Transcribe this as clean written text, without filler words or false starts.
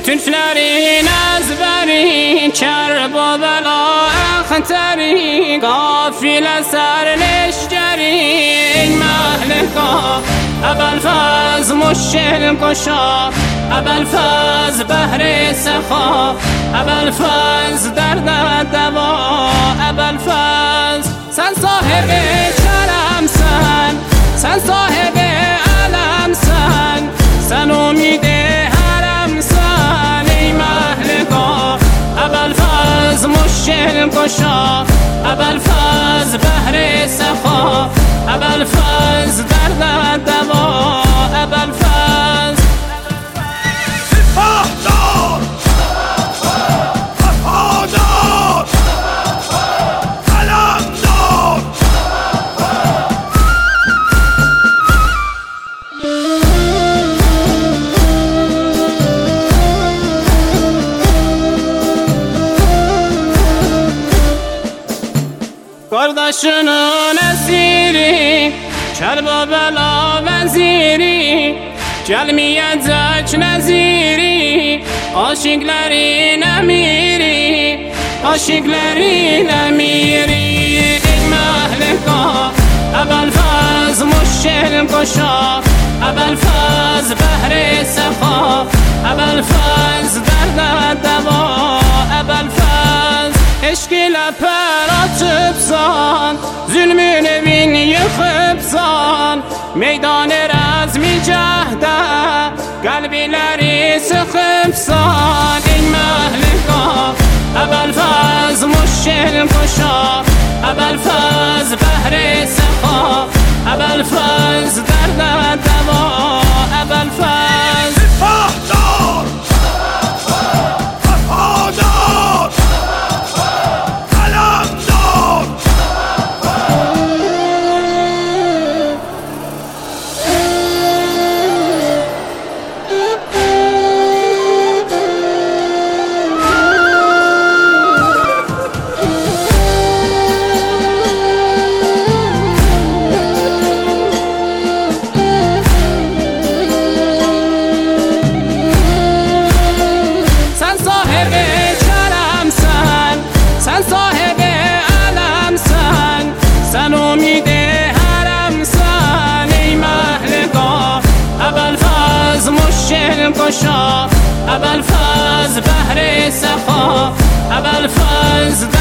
تنفلرین از بری کرب و بلا اختری قافل سر لشکری مهلکا ابوالفضل مشکل کشا ابوالفضل بحر سخا ابوالفضل درد دوا ابوالفضل سن صاحب کرم سن صاحب علم سن امید حرم ای مهلکا ابوالفضل مشکل کشا ابوالفضل بحر سخا ابوالفضل درد دوا ابوالفضل وفادار وفادار قلمدار کردشونو نسیری کرب و بلا وزیری کلمیت نزیری عاشقلری نمیری عاشقلری نمیری ای مهلکا ابوالفضل مشکل کشا ابوالفضل بحر سخا ابوالفضل درد دوا ابوالفضل اشکل پرات بزن zulmünü bin yıkıp san meydan razmi cahda kalbileri sıkıp san ey mehlika Ebelfaz muşşel kuşa Ebelfaz behri sefa Ebelfaz derde deva Ebelfaz وفادار وفادار قلمدار sen umid حرم سن ای مهلکا ابوالفضل مشکل کشا ابوالفضل بحر سخا ابوالفضل